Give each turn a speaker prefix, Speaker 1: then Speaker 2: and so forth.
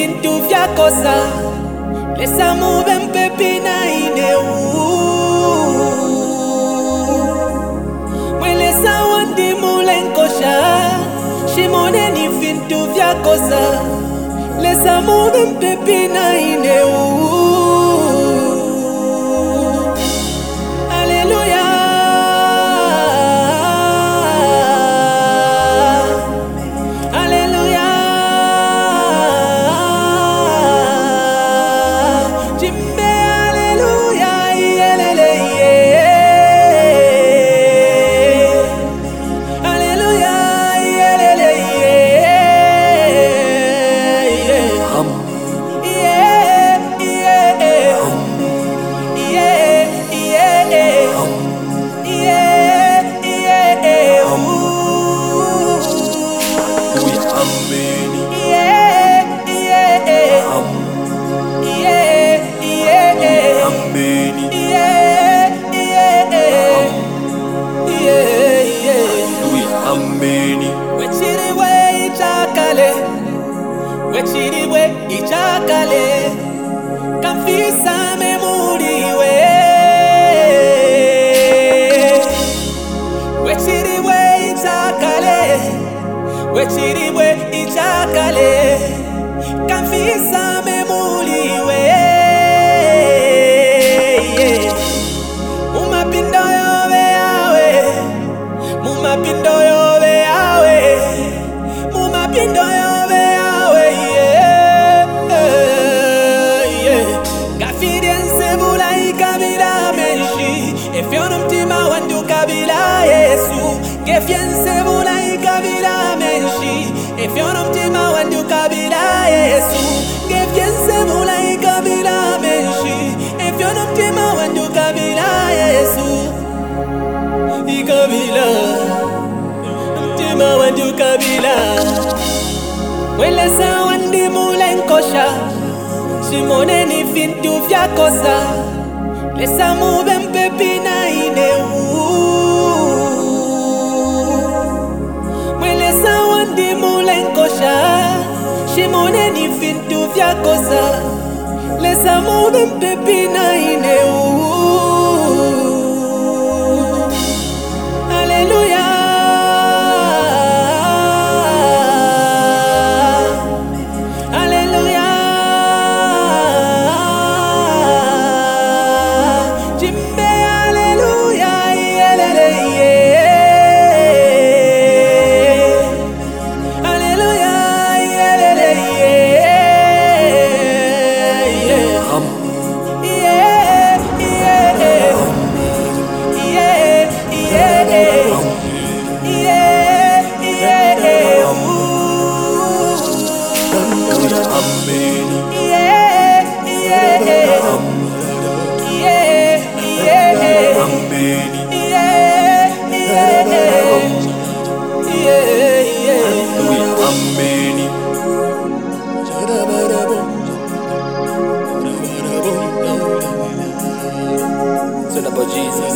Speaker 1: vintu vyakosa lesa mube mpepina ineu mwelesa wandi mulenkosha shimone ni vintu vyakosa lesa mube mpepina ineu.
Speaker 2: Wechiriwe ichakale Kamfisa memuriwe Wechiriwe ichakale Wechiriwe ichakale Kamfisa memuriwe Mumapindo yobe yawe Mumapindo yobe yawe Mumapindo yobe Efyonum tima wandu kabila Yesu Gefiense mulai kabila menshi Efyonum tima wandu kabila Yesu Gefiense mulai kabila menshi Efyonum tima wandu kabila Yesu Ikabila Tima wandu kabila Welesa wandi mulenkosha Simone ni vintu vyakosa lesa mube mpepina ineu mwelesa wandi mulenkosha shimone ni vintu vyakosa lesa mube mpepina ineu. Haleluya
Speaker 1: It's all about Jesus.